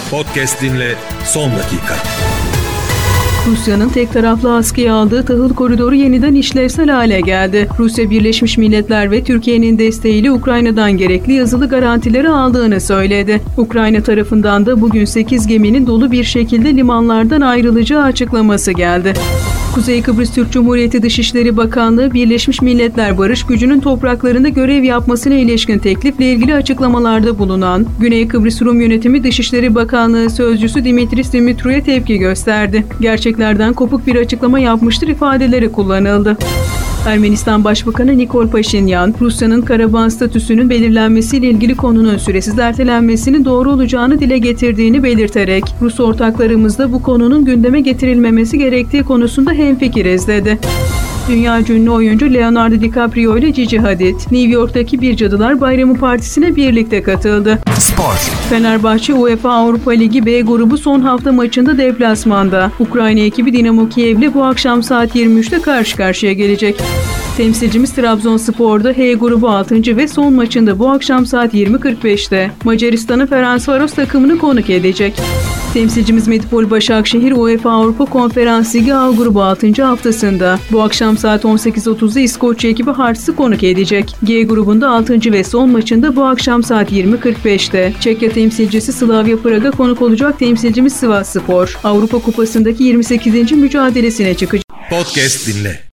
Podcast dinle son dakika. Rusya'nın tek taraflı askıya aldığı tahıl koridoru yeniden işlevsel hale geldi. Rusya, Birleşmiş Milletler ve Türkiye'nin desteğiyle Ukrayna'dan gerekli yazılı garantileri aldığını söyledi. Ukrayna tarafından da bugün 8 geminin dolu bir şekilde limanlardan ayrılacağı açıklaması geldi. Kuzey Kıbrıs Türk Cumhuriyeti Dışişleri Bakanlığı, Birleşmiş Milletler Barış Gücü'nün topraklarında görev yapmasına ilişkin teklifle ilgili açıklamalarda bulunan Güney Kıbrıs Rum Yönetimi Dışişleri Bakanlığı Sözcüsü Dimitris Dimitriou'ya tepki gösterdi. Gerçeklerden kopuk bir açıklama yapmıştır ifadeleri kullanıldı. Ermenistan Başbakanı Nikol Paşinyan, Rusya'nın Karabağ statüsünün belirlenmesiyle ilgili konunun süresiz ertelenmesinin doğru olacağını dile getirdiğini belirterek, Rus ortaklarımızla bu konunun gündeme getirilmemesi gerektiği konusunda hemfikiriz dedi. Dünya ünlü oyuncu Leonardo DiCaprio ile Gigi Hadid, New York'taki bir Cadılar Bayramı partisine birlikte katıldı. Spor. Fenerbahçe UEFA Avrupa Ligi B grubu son hafta maçında deplasmanda Ukrayna ekibi Dinamo Kiev'le bu akşam saat 23'te karşı karşıya gelecek. Temsilcimiz Trabzonspor'da H grubu 6. ve son maçında bu akşam saat 20.45'te Macaristan'ın Ferencvaros takımını konuk edecek. Temsilcimiz Medipol Başakşehir UEFA Avrupa Konferans Ligi A grubu 6. haftasında bu akşam saat 18.30'da İskoçya ekibi Hearts'ı konuk edecek. G grubunda 6. ve son maçında bu akşam saat 20.45'te Çekya temsilcisi Slavia Prag'a konuk olacak temsilcimiz Sivasspor Avrupa Kupası'ndaki 28. mücadelesine çıkacak. Podcast dinle.